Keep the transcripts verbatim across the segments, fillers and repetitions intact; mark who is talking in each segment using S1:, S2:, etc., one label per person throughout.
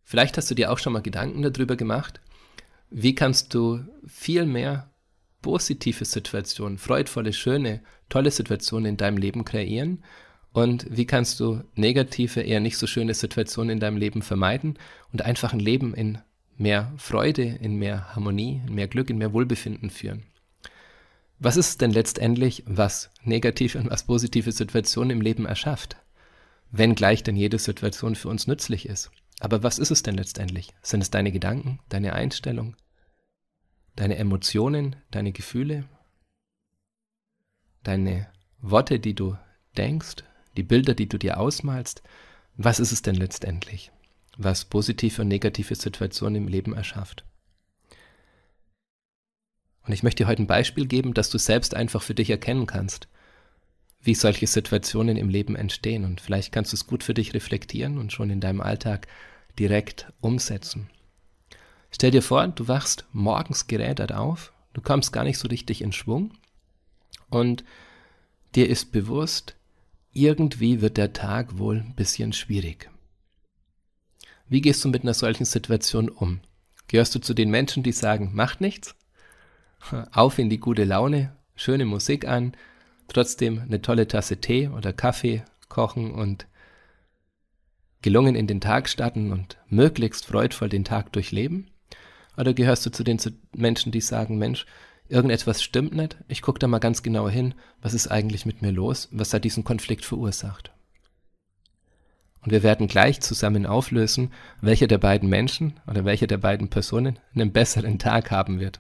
S1: Vielleicht hast du dir auch schon mal Gedanken darüber gemacht, wie kannst du viel mehr positive Situationen, freudvolle, schöne, tolle Situationen in deinem Leben kreieren und wie kannst du negative, eher nicht so schöne Situationen in deinem Leben vermeiden und einfach ein Leben in mehr Freude, in mehr Harmonie, in mehr Glück, in mehr Wohlbefinden führen. Was ist es denn letztendlich, was negative und was positive Situationen im Leben erschafft? Wenngleich denn jede Situation für uns nützlich ist. Aber was ist es denn letztendlich? Sind es deine Gedanken, deine Einstellung, deine Emotionen, deine Gefühle, deine Worte, die du denkst, die Bilder, die du dir ausmalst? Was ist es denn letztendlich, was positive und negative Situationen im Leben erschafft? Und ich möchte dir heute ein Beispiel geben, dass du selbst einfach für dich erkennen kannst, wie solche Situationen im Leben entstehen. Und vielleicht kannst du es gut für dich reflektieren und schon in deinem Alltag direkt umsetzen. Stell dir vor, du wachst morgens gerädert auf, du kommst gar nicht so richtig in Schwung und dir ist bewusst, irgendwie wird der Tag wohl ein bisschen schwierig. Wie gehst du mit einer solchen Situation um? Gehörst du zu den Menschen, die sagen, macht nichts? Auf in die gute Laune, schöne Musik an, trotzdem eine tolle Tasse Tee oder Kaffee kochen und gelungen in den Tag starten und möglichst freudvoll den Tag durchleben? Oder gehörst du zu den Menschen, die sagen, Mensch, irgendetwas stimmt nicht, ich gucke da mal ganz genau hin, was ist eigentlich mit mir los, was hat diesen Konflikt verursacht? Und wir werden gleich zusammen auflösen, welcher der beiden Menschen oder welcher der beiden Personen einen besseren Tag haben wird.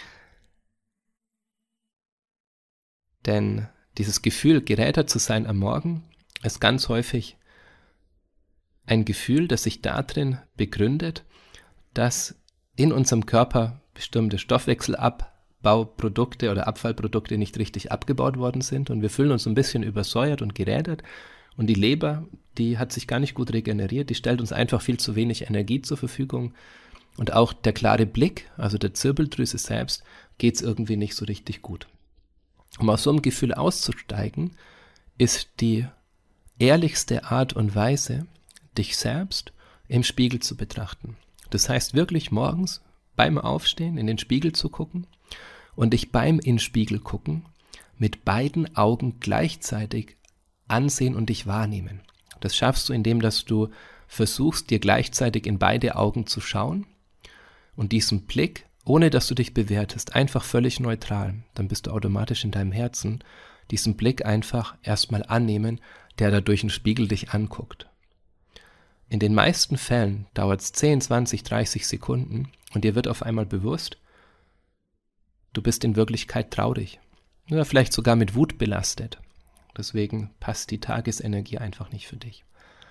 S1: Denn dieses Gefühl, gerädert zu sein am Morgen, ist ganz häufig ein Gefühl, das sich darin begründet, dass in unserem Körper bestimmte Stoffwechselabbauprodukte oder Abfallprodukte nicht richtig abgebaut worden sind und wir fühlen uns ein bisschen übersäuert und gerädert und die Leber, die hat sich gar nicht gut regeneriert, die stellt uns einfach viel zu wenig Energie zur Verfügung und auch der klare Blick, also der Zirbeldrüse selbst, geht es irgendwie nicht so richtig gut. Um aus so einem Gefühl auszusteigen, ist die ehrlichste Art und Weise, dich selbst im Spiegel zu betrachten. Das heißt wirklich morgens beim Aufstehen in den Spiegel zu gucken und dich beim in den Spiegel gucken mit beiden Augen gleichzeitig ansehen und dich wahrnehmen. Das schaffst du, indem dass du versuchst, dir gleichzeitig in beide Augen zu schauen und diesen Blick, ohne dass du dich bewertest, einfach völlig neutral, dann bist du automatisch in deinem Herzen, diesen Blick einfach erstmal annehmen, der da durch den Spiegel dich anguckt. In den meisten Fällen dauert es zehn, zwanzig, dreißig Sekunden und dir wird auf einmal bewusst, du bist in Wirklichkeit traurig oder vielleicht sogar mit Wut belastet. Deswegen passt die Tagesenergie einfach nicht für dich.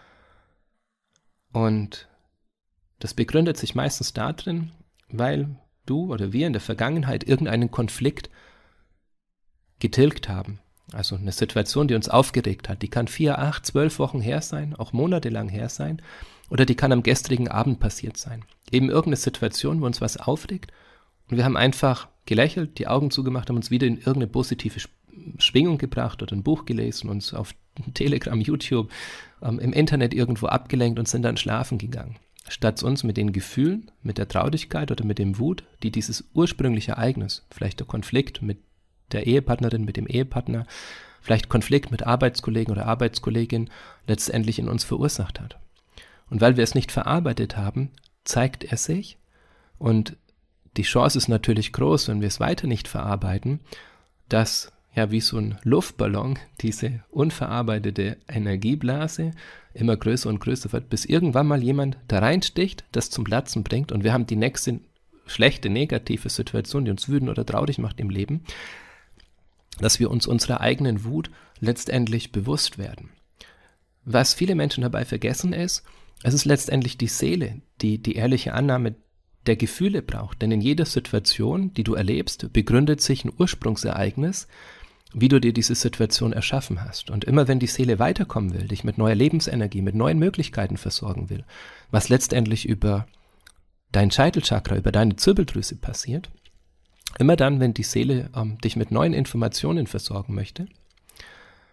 S1: Und das begründet sich meistens darin, weil du oder wir in der Vergangenheit irgendeinen Konflikt getilgt haben. Also eine Situation, die uns aufgeregt hat, die kann vier, acht, zwölf Wochen her sein, auch monatelang her sein, oder die kann am gestrigen Abend passiert sein. Eben irgendeine Situation, wo uns was aufregt und wir haben einfach gelächelt, die Augen zugemacht, haben uns wieder in irgendeine positive Schwingung gebracht oder ein Buch gelesen, uns auf Telegram, YouTube, ähm, im Internet irgendwo abgelenkt und sind dann schlafen gegangen. Statt uns mit den Gefühlen, mit der Traurigkeit oder mit dem Wut, die dieses ursprüngliche Ereignis, vielleicht der Konflikt mit der Ehepartnerin, mit dem Ehepartner, vielleicht Konflikt mit Arbeitskollegen oder Arbeitskollegin letztendlich in uns verursacht hat. Und weil wir es nicht verarbeitet haben, zeigt er sich und die Chance ist natürlich groß, wenn wir es weiter nicht verarbeiten, dass ja wie so ein Luftballon diese unverarbeitete Energieblase immer größer und größer wird, bis irgendwann mal jemand da reinsticht, das zum Platzen bringt und wir haben die nächste schlechte, negative Situation, die uns wütend oder traurig macht im Leben, dass wir uns unserer eigenen Wut letztendlich bewusst werden. Was viele Menschen dabei vergessen ist, es ist letztendlich die Seele, die die ehrliche Annahme der Gefühle braucht. Denn in jeder Situation, die du erlebst, begründet sich ein Ursprungsereignis, wie du dir diese Situation erschaffen hast. Und immer wenn die Seele weiterkommen will, dich mit neuer Lebensenergie, mit neuen Möglichkeiten versorgen will, was letztendlich über dein Scheitelchakra, über deine Zirbeldrüse passiert, immer dann, wenn die Seele ähm, dich mit neuen Informationen versorgen möchte,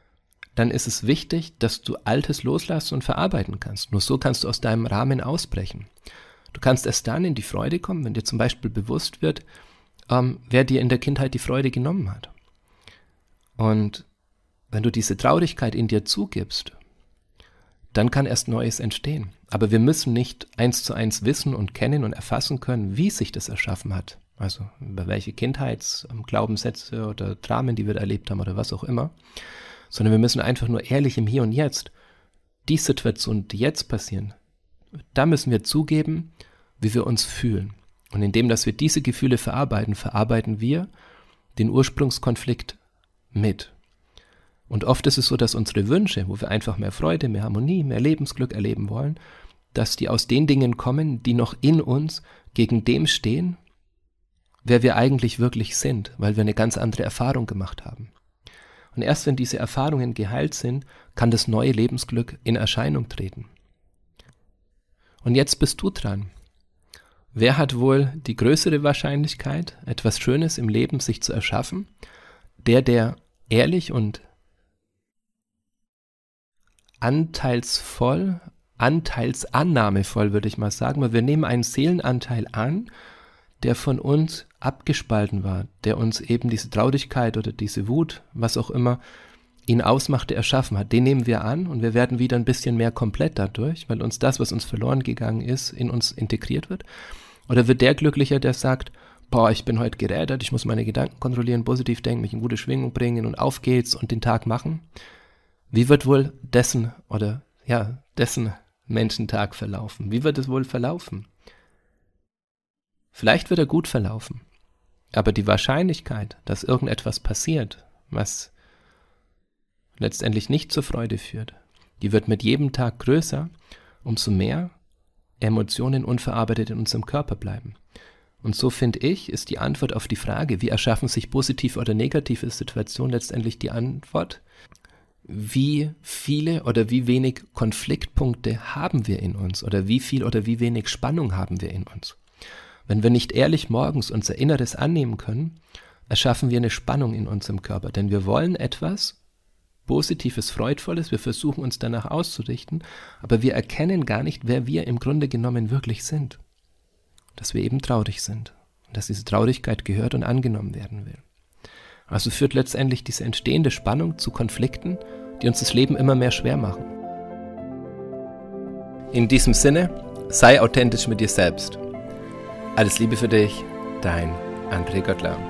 S1: dann ist es wichtig, dass du Altes loslassen und verarbeiten kannst. Nur so kannst du aus deinem Rahmen ausbrechen. Du kannst erst dann in die Freude kommen, wenn dir zum Beispiel bewusst wird, ähm, wer dir in der Kindheit die Freude genommen hat. Und wenn du diese Traurigkeit in dir zugibst, dann kann erst Neues entstehen. Aber wir müssen nicht eins zu eins wissen und kennen und erfassen können, wie sich das erschaffen hat. Also über welche Kindheitsglaubenssätze oder Dramen, die wir da erlebt haben oder was auch immer. Sondern wir müssen einfach nur ehrlich im Hier und Jetzt, die Situationen, die jetzt passieren, da müssen wir zugeben, wie wir uns fühlen. Und indem, dass wir diese Gefühle verarbeiten, verarbeiten wir den Ursprungskonflikt mit. Und oft ist es so, dass unsere Wünsche, wo wir einfach mehr Freude, mehr Harmonie, mehr Lebensglück erleben wollen, dass die aus den Dingen kommen, die noch in uns gegen dem stehen, wer wir eigentlich wirklich sind, weil wir eine ganz andere Erfahrung gemacht haben. Und erst wenn diese Erfahrungen geheilt sind, kann das neue Lebensglück in Erscheinung treten. Und jetzt bist du dran. Wer hat wohl die größere Wahrscheinlichkeit, etwas Schönes im Leben sich zu erschaffen? Der, der ehrlich und anteilsvoll, anteilsannahmevoll, würde ich mal sagen, weil wir nehmen einen Seelenanteil an, der von uns abgespalten war, der uns eben diese Traurigkeit oder diese Wut, was auch immer, ihn ausmachte, erschaffen hat. Den nehmen wir an und wir werden wieder ein bisschen mehr komplett dadurch, weil uns das, was uns verloren gegangen ist, in uns integriert wird. Oder wird der glücklicher, der sagt, boah, ich bin heute gerädert, ich muss meine Gedanken kontrollieren, positiv denken, mich in gute Schwingung bringen und auf geht's und den Tag machen. Wie wird wohl dessen oder ja, dessen Menschentag verlaufen? Wie wird es wohl verlaufen? Vielleicht wird er gut verlaufen, aber die Wahrscheinlichkeit, dass irgendetwas passiert, was letztendlich nicht zur Freude führt, die wird mit jedem Tag größer, umso mehr Emotionen unverarbeitet in unserem Körper bleiben. Und so finde ich, ist die Antwort auf die Frage, wie erschaffen sich positive oder negative Situationen, letztendlich die Antwort, wie viele oder wie wenig Konfliktpunkte haben wir in uns oder wie viel oder wie wenig Spannung haben wir in uns. Wenn wir nicht ehrlich morgens unser Inneres annehmen können, erschaffen wir eine Spannung in unserem Körper, denn wir wollen etwas Positives, Freudvolles, wir versuchen uns danach auszurichten, aber wir erkennen gar nicht, wer wir im Grunde genommen wirklich sind. Dass wir eben traurig sind und dass diese Traurigkeit gehört und angenommen werden will. Also führt letztendlich diese entstehende Spannung zu Konflikten, die uns das Leben immer mehr schwer machen. In diesem Sinne, sei authentisch mit dir selbst. Alles Liebe für dich, dein André Göttler.